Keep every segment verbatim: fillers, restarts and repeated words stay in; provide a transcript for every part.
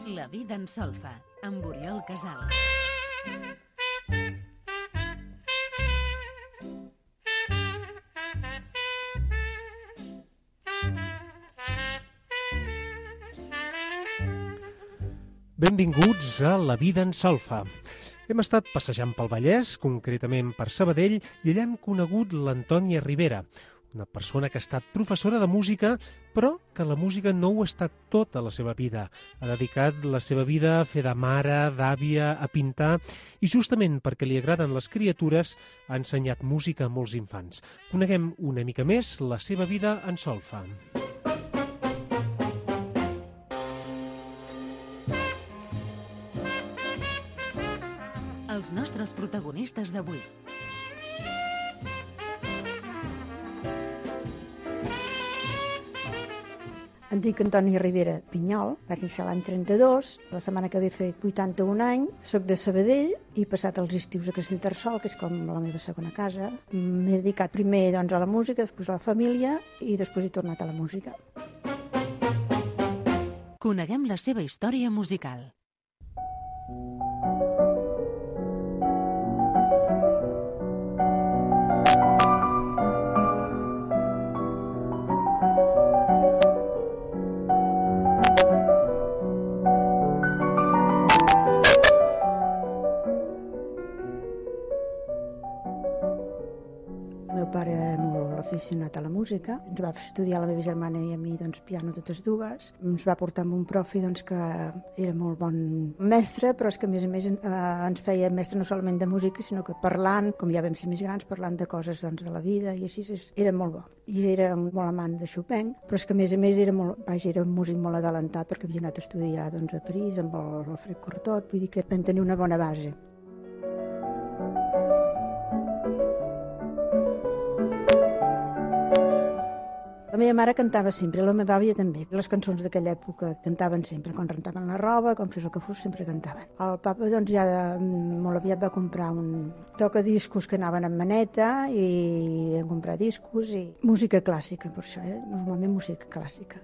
La vida en solfa, amb Oriol Casal. Benvinguts a La vida en solfa. Hem estat passejant pel Vallès, concretament per Sabadell, i allà hem conegut l'Antònia Ribera, una persona que ha estat professora de música, però que la música no ho ha estat tota la seva vida. Ha dedicat la seva vida a fer de mare, d'àvia, a pintar, i justament perquè li agraden les criatures ha ensenyat música a molts infants. Coneguem una mica més la seva vida en solfa. Els nostres protagonistes d'avui. Em dic Antònia Ribera Pinyol, vaig néixer l'any trenta-dos, la setmana que ve he fet vuitanta-un anys, soc de Sabadell i he passat els estius a Castellterçol, que és com la meva segona casa. M'he dedicat primer doncs, a la música, després a la família i després he tornat a la música. Coneguem la seva història musical. El meu pare era molt aficionat a la música, ens va estudiar la meva germana i a mi doncs, piano totes dues, ens va portar amb un profi doncs, que era molt bon mestre, però és que a més a més eh, ens feia mestre no solament de música, sinó que parlant, com ja vam ser més grans, parlant de coses doncs, de la vida i així, era molt bo. I era molt amant de Chopin, però és que a més a més era, molt, vaja, era un músic molt adelantat perquè havia anat a estudiar doncs, a París amb l'Alfred Cortot, vull dir que vam tenir una bona base. La meva mare cantava sempre, la meva àvia també. Les cançons d'aquella època cantaven sempre, quan rentaven la roba, quan fes el que fos, sempre cantaven. El papa doncs, ja molt aviat va comprar un tocadiscos que anaven amb maneta i vam comprar discos i música clàssica, per això, eh? Normalment música clàssica.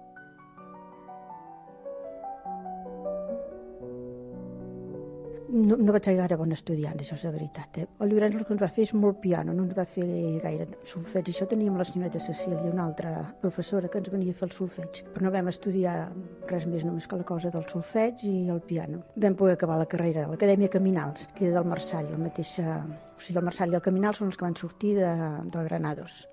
No, no vaig ser gaire bon estudiant, això és la veritat. Eh? El Llorenç el que ens va fer és molt piano, no ens va fer gaire solfeig. Això teníem la senyoreta Cecília, una altra professora que ens venia a fer el solfeig. Però no vam estudiar res més només que la cosa del solfeig i el piano. Vam poder acabar la carrera a l'Acadèmia Caminals, que era del Marçall, el mateix... O sigui, el Marçall i el Caminal són els que van sortir de, del Granados.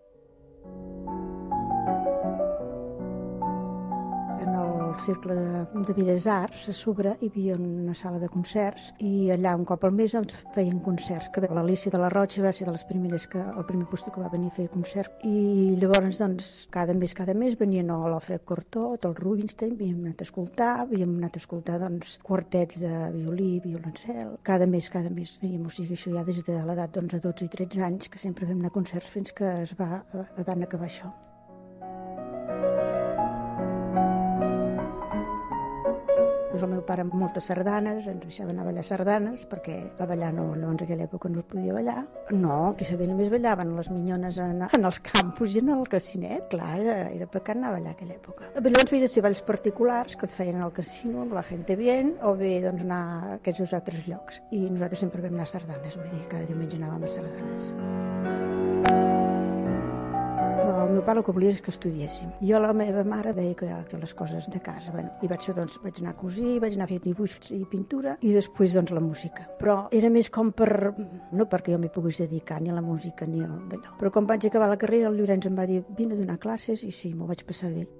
En el Cercle de, de Belles Arts, a sobre, hi havia una sala de concerts i allà un cop al mes ens feien concerts. Que l'Alícia de la Rocha va ser de les primeres que, el primer post que va venir a fer concert. I llavors, doncs, cada mes, cada mes venien l'Alfred Cortot, el Rubinstein, havíem anat a escoltar, havíem anat a escoltar, doncs, quartets de violí, violoncel, cada mes, cada mes, diguem, o sigui, això ja des de l'edat d'onze, dotze i tretze anys, que sempre vam anar a concerts fins que es va, van acabar això. El meu pare amb moltes sardanes, ens deixava anar a ballar sardanes, perquè a ballar no, en aquella època no es podia ballar. No, qui sabia només ballaven les minyones en, en els campus i en el casinet, clar, era, era pecat anar a ballar a aquella època. Llavors havia de ser balls particulars que et feien al casino, amb la gente bien, o bé doncs, anar a aquests dos altres llocs. I nosaltres sempre vam anar a sardanes, vull dir, cada diumenge anàvem a sardanes. El meu pare el que volia és que estudiéssim. Jo, la meva mare, deia que, que les coses de casa. Bueno, i vaig, doncs, vaig anar a cosir, vaig anar a fer dibuix i pintura, i després doncs, la música. Però era més com per... No perquè jo m'hi pogués dedicar ni a la música ni a d'allò. Però quan vaig acabar la carrera, el Llorenç em va dir vine a donar classes, i sí, m'ho vaig passar bé.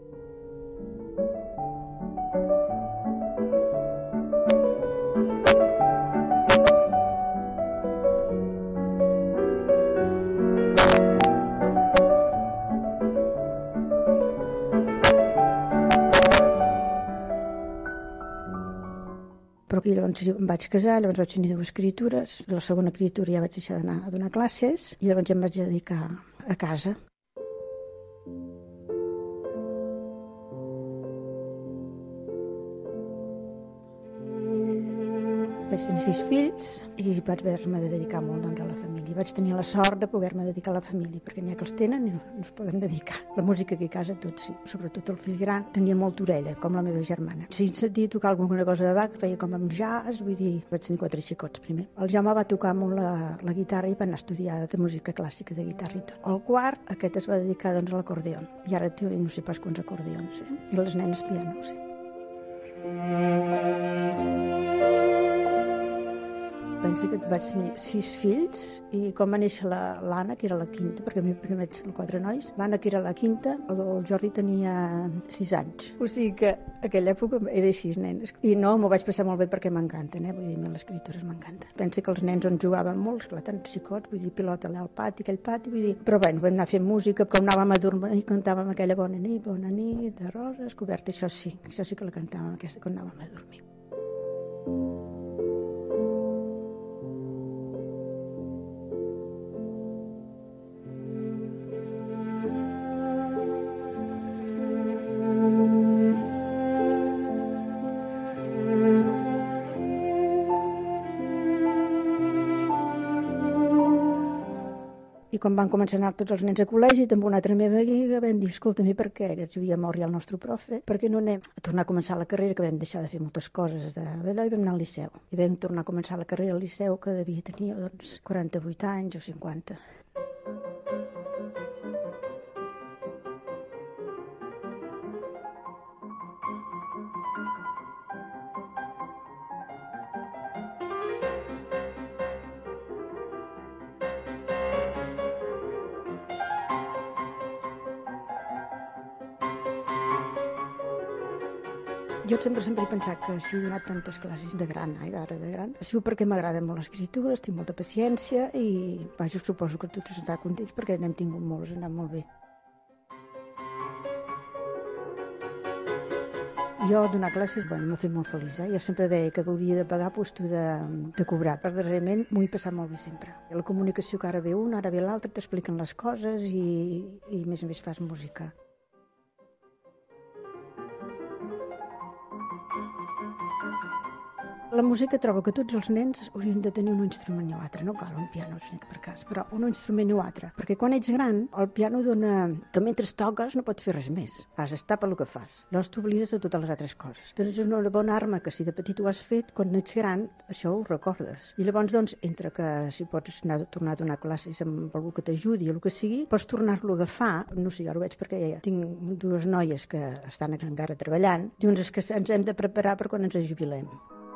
Però aquí llavors em vaig casar, llavors vaig tenir dues criatures, la segona criatura ja vaig deixar d'anar a donar classes i llavors ja em vaig dedicar a casa. Vaig tenir sis fills i vaig haver-me de dedicar molt doncs, a la família. família. Vaig tenir la sort de poder-me dedicar a la família, perquè n'hi ha que els tenen i no, no es poden dedicar. La música aquí a casa, tot sí. Sobretot el fill gran tenia molta orella, com la meva germana. Si sentia tocar alguna cosa de Bach, feia com amb jazz, vull dir, vaig tenir quatre xicots primer. El Jaume va tocar molt la, la guitarra i va anar a estudiar de música clàssica, de guitarra i tot. El quart, aquest es va dedicar doncs, a l'acordeó. I ara té no sé pas quants acordeons, eh? I les nenes piano, sí. Penso que vaig tenir sis fills i quan va néixer l'Anna, que era la quinta, perquè a mi primer vaig tenir quatre nois, l'Anna, que era la quinta, el Jordi tenia sis anys. O sigui que aquella època era així, nenes. I no, m'ho vaig passar molt bé perquè m'encanten, eh? Vull dir, a mi les escritures m'encanten. Penso que els nens on jugaven molt, esclar, tant xicots, vull dir, pilota allà al pati, aquell pati, vull dir... Però bueno, vam anar fent música, com anàvem a dormir i cantàvem aquella bona nit, bona nit, de roses, coberta, això sí, això sí que la cantàvem aquesta quan anàvem a dormir. I quan van començar a anar tots els nens a col·legi, també una altra meva amiga vam dir, escolta, per què? Que ens havia mort ja el nostre profe, per què no anem a tornar a començar la carrera, que vam deixar de fer moltes coses d'allò, i vam anar al liceu. I vam tornar a començar la carrera al liceu, que devia tenir doncs, quaranta-vuit anys o cinquanta. Jo sempre sempre he pensat que si he donat tantes classes de gran, eh, d'ara de gran, ha sigut perquè m'agrada molt l'escriptura, tinc molta paciència i vaja, suposo que tots estan contents perquè n'hem tingut molts, ha anat molt bé. Jo donar classes, bueno, m'ha fet molt feliç, eh? Jo sempre deia que hauria de pagar pues, tu de, de cobrar, però darrerament m'ho he passat molt bé sempre. La comunicació que ara ve un, ara ve l'altre, t'expliquen les coses i, i a més a més fas música. La música trobo que tots els nens haurien de tenir un instrument o altre, no cal un piano, si per cas, però un instrument o altre, perquè quan ets gran el piano dona que mentre toques no pots fer res més, has d'estar per el que fas, llavors t'oblides de totes les altres coses. Doncs és una bona arma que si de petit ho has fet, quan ets gran això ho recordes. I llavors doncs, entre que si pots anar, tornar a donar classes amb algú que t'ajudi o el que sigui, pots tornar-lo a agafar, no sé, jo ho veig perquè ja tinc dues noies que estan encara treballant, dius que ens hem de preparar per quan ens jubilem.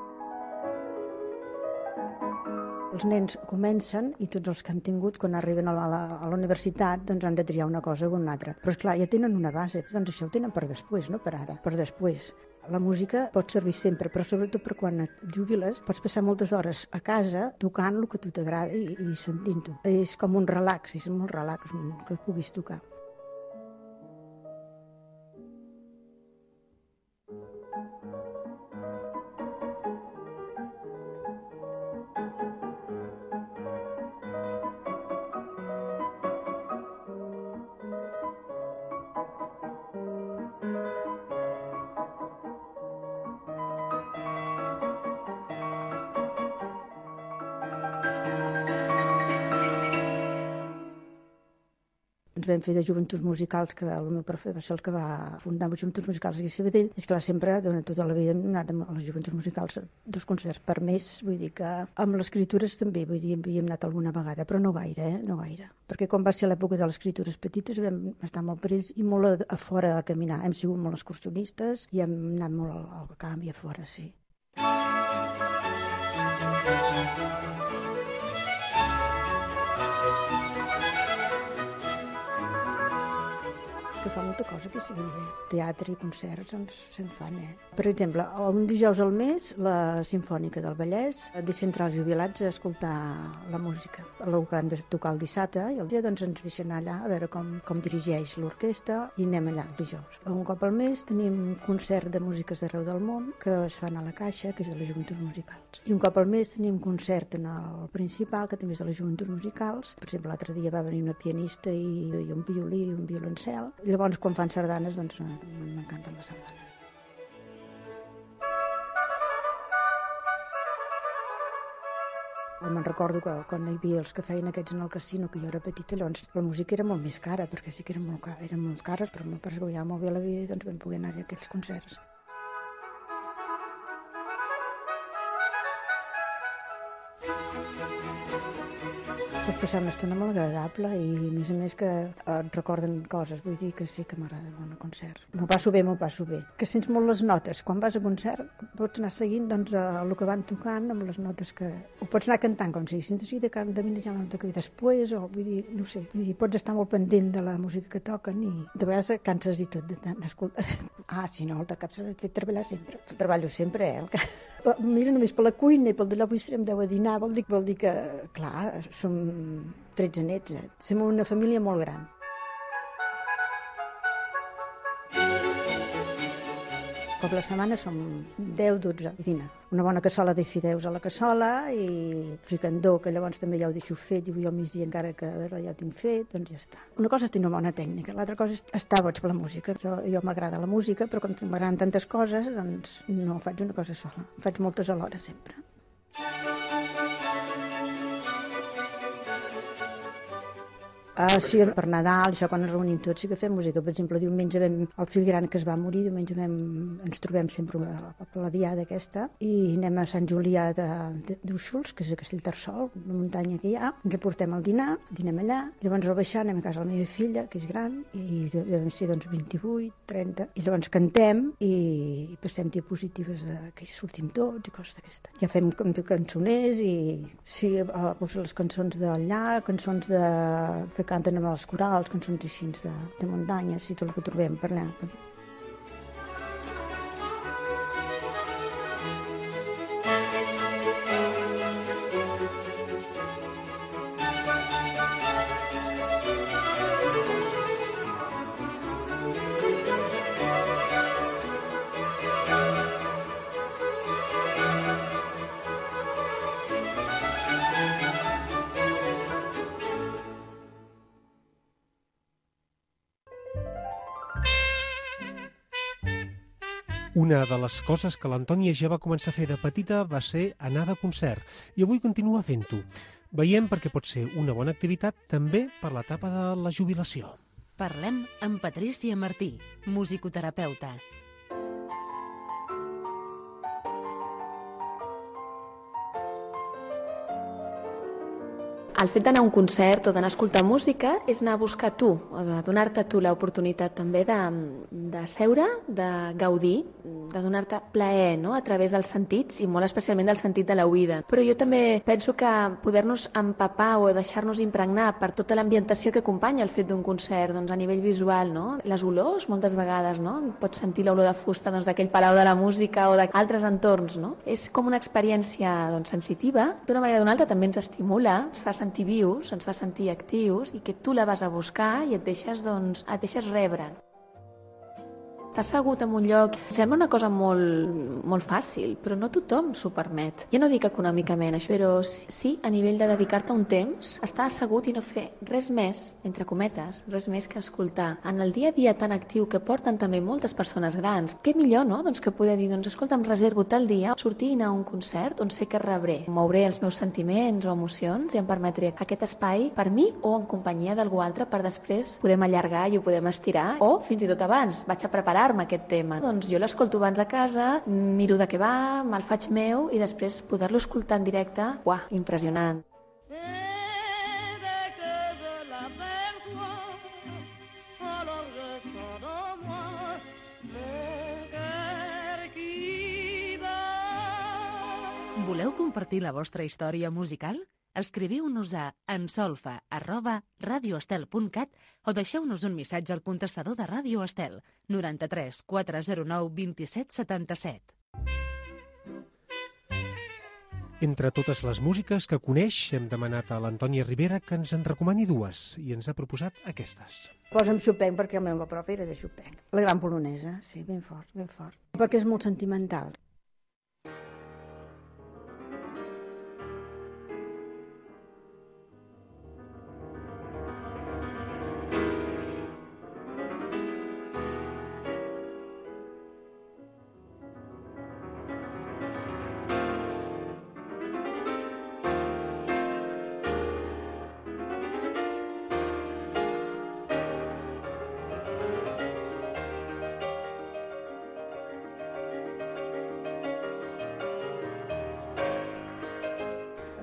Els nens comencen i tots els que han tingut, quan arriben a la, a la universitat, doncs han de triar una cosa o una altra. Però esclar, ja tenen una base, doncs això ho tenen per després, no per ara, per després. La música pot servir sempre, però sobretot per quan et jubiles, pots passar moltes hores a casa tocant el que a tu t'agrada i, i sentint-ho. És com un relax, és molt relax que puguis tocar. Ens vam fer de joventuts musicals, que el meu profe va ser el que va fundar les joventuts musicals aquí a Sabadell. És clar, sempre, durant tota la vida, hem anat a les joventuts musicals dos concerts per mes, vull dir que amb les escritures també, vull dir, hi hem anat alguna vegada, però no gaire, eh? No gaire. Perquè quan va ser l'època de les escritures petites vam estar molt per ells i molt a, a fora a caminar. Hem sigut molt excursionistes i hem anat molt al, al camp i a fora, sí. Que fa molta cosa que sigui bé. Teatre i concerts, doncs, se'n fan, eh? Per exemple, un dijous al mes, la Simfònica del Vallès deixa entrar els jubilats a escoltar la música. El que han de tocar el dissabte, i el dia doncs ens deixen allà a veure com, com dirigeix l'orquestra i anem allà el dijous. Un cop al mes tenim un concert de músiques d'arreu del món que es fan a la Caixa, que és de les Joventuts Musicals. I un cop al mes tenim un concert en el principal, que també és de les Joventuts Musicals. Per exemple, l'altre dia va venir una pianista i, i un violí i un violoncel. Llavors, quan fan sardanes, doncs m'encanten les sardanes. Me'n recordo que quan hi havia els que feien aquests en el casino, que jo era petita, llavors la música era molt més cara, perquè sí que eren molt, car eren molt cares, però me'n pares guanyava molt bé la vida i doncs vam poder anar a aquells concerts. Vaig passar una estona molt agradable i a més a més que et recorden coses, vull dir que sí que m'agrada anar a concert. M'ho passo bé, m'ho passo bé. Que sents molt les notes. Quan vas a concert pots anar seguint doncs, el que van tocant amb les notes que... Ho pots anar cantant com si diguessin de que de vine ja la nota que ve després, o vull dir, no sé, vull dir, pots estar molt pendent de la música que toquen i de vegades canses i tot de tant escoltar. Ah, si no, el de cap s'ha de treballar sempre. Treballo sempre, eh? El que... Mira, només per la cuina i pel d'allò avui serem deu a dinar, vol dir, vol dir que, clar, som tretze nets, eh? Som una família molt gran. Cop la setmana som deu dotze a dinar. Una bona cassola de fideus a la cassola i fricandó, que llavors també ja ho deixo fet i vull al migdia encara que ja ho tinc fet, doncs ja està. Una cosa és tenir una bona tècnica, l'altra cosa és estar boig per la música. Jo, jo m'agrada la música, però com m'agraden tantes coses, doncs no faig una cosa sola. Faig moltes alhora sempre. Ah, sí, per Nadal, això quan ens reunim tots sí que fem música. Per exemple, diumenge vam, el fill gran que es va morir, diumenge vam, ens trobem sempre a la, a la diada aquesta i anem a Sant Julià d'Úxols, que és a Castellterçol, una muntanya que hi ha, ens la portem al dinar, dinem allà, llavors al baixar anem a casa de la meva filla, que és gran, i devem ser doncs vint-i-vuit, trenta, i llavors cantem i, i passem diapositives de, que hi sortim tots i coses d'aquestes. Ja fem cançoners i sí, doncs les cançons d'allà, cançons de... que canten amb els corals, cançons així de, de muntanya, si tot el que trobem per allà. Una de les coses que l'Antònia ja va començar a fer de petita va ser anar de concert, i avui continua fent-ho. Veiem perquè pot ser una bona activitat també per l'etapa de la jubilació. Parlem amb Patrícia Martí, musicoterapeuta. El fet d'anar a un concert o d'anar a escoltar música és anar a buscar tu, o de donar-te tu l'oportunitat també de, de seure, de gaudir, de donar-te plaer, no?, a través dels sentits i molt especialment del sentit de l'oïda. Però jo també penso que poder-nos empapar o deixar-nos impregnar per tota l'ambientació que acompanya el fet d'un concert, doncs a nivell visual, no?, les olors moltes vegades, no?, pots sentir l'olor de fusta doncs, d'aquell palau de la música o d'altres entorns, no? És com una experiència doncs, sensitiva, d'una manera o d'una altra també ens estimula, ens fa sentir vius, ens fa sentir actius i que tu la vas a buscar i et deixes, doncs, et deixes rebre. T'has assegut en un lloc, sembla una cosa molt, molt fàcil, però no tothom s'ho permet. Jo no dic econòmicament això, però sí a nivell de dedicar-te un temps, estar assegut i no fer res més, entre cometes, res més que escoltar. En el dia a dia tan actiu que porten també moltes persones grans, què millor, no?, doncs que poder dir, doncs escolta, em reservo tal dia, sortir i anar a un concert on sé que rebré, mouré els meus sentiments o emocions i em permetré aquest espai per mi o en companyia d'algú altre per després podem allargar i ho podem estirar, o fins i tot abans, vaig a preparar aquest tema. Doncs jo l'escolto abans a casa, miro de què va, me'l faig meu i després poder-lo escoltar en directe, uah, impressionant. Voleu compartir la vostra història musical? Escriviu-nos a ensolfa arroba radioestel punt cat o deixeu-nos un missatge al contestador de Ràdio Estel noranta-tres quatre zero nou vint-i-set setanta-set. Entre totes les músiques que coneix, hem demanat a l'Antònia Ribera que ens en recomani dues i ens ha proposat aquestes. Posa'm Chopin perquè el meu profe era de Chopin. La gran polonesa, sí, ben fort, ben fort. Perquè és molt sentimental.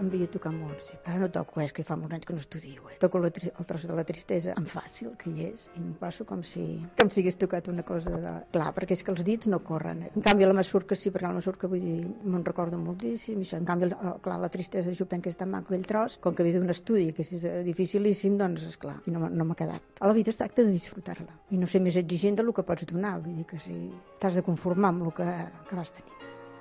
em veia tocar molt. Sí. Ara no toco, és que fa molts anys que no estudio. Eh? Toco la tri el tros de la tristesa en fàcil, que hi és, i em passo com si, com si hagués tocat una cosa de... Clar, perquè és que els dits no corren. Eh? En canvi, la masurca sí, perquè la masurca, vull dir, me'n recordo moltíssim. Això. En canvi, clar, la tristesa, jo penso que és tan maco aquell tros, com que havia d'un estudi, que és dificilíssim, doncs, esclar, i no, no m'ha quedat. A la vida es tracta de disfrutar-la, i no ser més exigent del que pots donar, vull dir que si t'has de conformar amb el que, que vas tenir.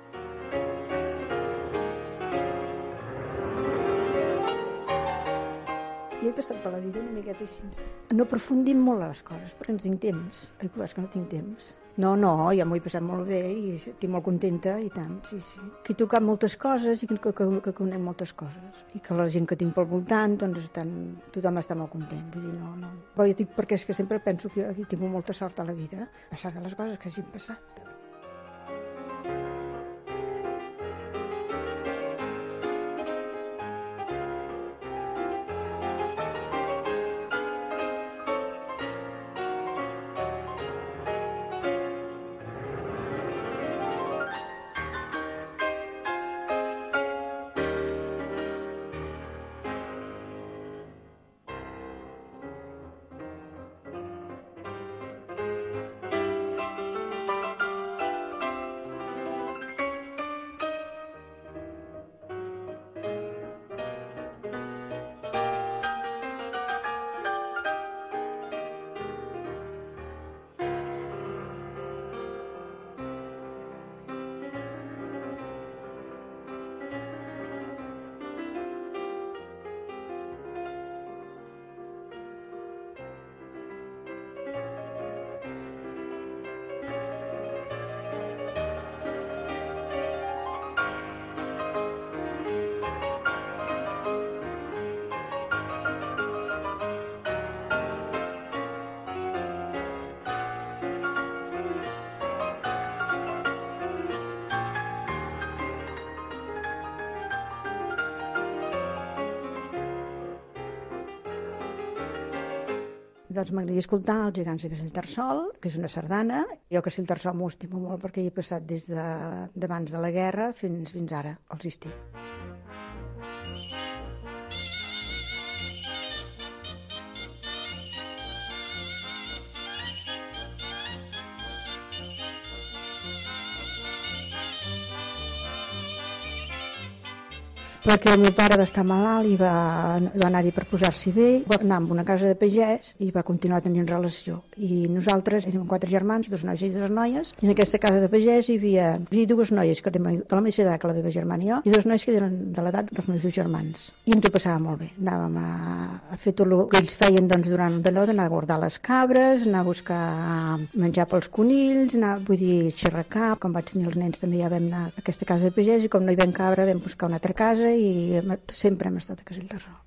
Jo he passat per la vida una miqueta així. No aprofundim molt les coses, perquè no tinc temps. Ai, però és que no tinc temps. No, no, ja m'ho he passat molt bé i estic molt contenta i tant, sí, sí. Que he tocat moltes coses i que, que, que conec moltes coses. I que la gent que tinc pel voltant, doncs estan, tothom està molt content. Vull dir, no, no. Però jo dic perquè és que sempre penso que he tingut molta sort a la vida, a pesar de les coses que hagin passat. Doncs m'agradaria escoltar els Gegants de Castellterçol, que és una sardana. Jo Castellterçol m'ho estimo molt perquè hi he passat des d'abans de, de la guerra fins, fins ara, els estic. Perquè el meu pare va estar malalt i va, va anar-hi per posar-s'hi bé, va anar a una casa de pagès i va continuar tenint relació. I nosaltres érem quatre germans, dos nois i dues noies, i en aquesta casa de pagès hi havia, hi havia dues noies que eren de la mateixa edat que la meva germana i jo, i dos nois que eren de l'edat dels meus dos germans. I ens ho passàvem molt bé. Anàvem a, a fer tot el que ells feien doncs, durant d'allò, d'anar a guardar les cabres, anar a buscar menjar pels conills, anar, vull dir, xerracar. Quan vaig tenir els nens també ja vam anar a aquesta casa de pagès i com no hi vam cabra vam buscar una altra casa i sempre hem estat a Castellterçol.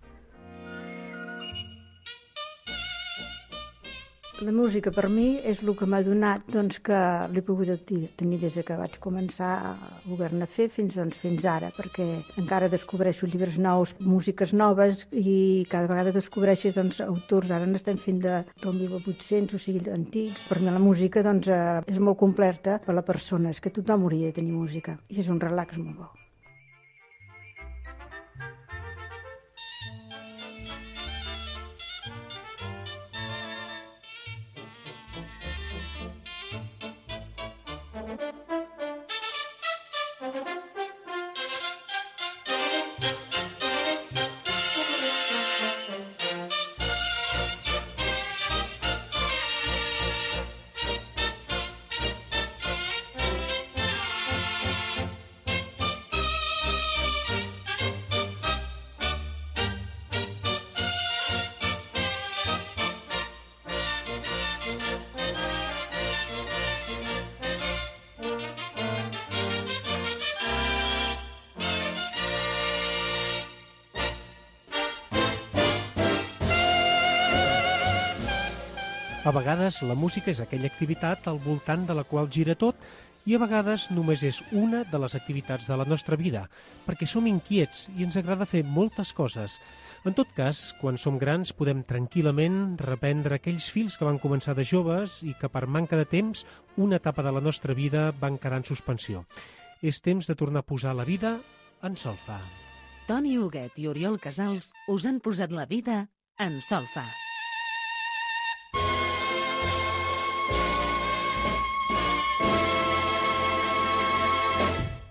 La música per mi és el que m'ha donat doncs, que l'he pogut tenir des que vaig començar a voler-ne fer fins, doncs, fins ara, perquè encara descobreixo llibres nous, músiques noves i cada vegada descobreixes doncs, autors, ara n'estem fent de, del mil vuit-cents, o sigui, antics. Per mi la música doncs, és molt completa per a la persona, és que tothom hauria de tenir música i és un relax molt bo. A vegades la música és aquella activitat al voltant de la qual gira tot i a vegades només és una de les activitats de la nostra vida, perquè som inquiets i ens agrada fer moltes coses. En tot cas, quan som grans podem tranquil·lament reprendre aquells fils que van començar de joves i que per manca de temps una etapa de la nostra vida van quedar en suspensió. És temps de tornar a posar la vida en solfa. Toni Huguet i Oriol Casals us han posat la vida en solfa.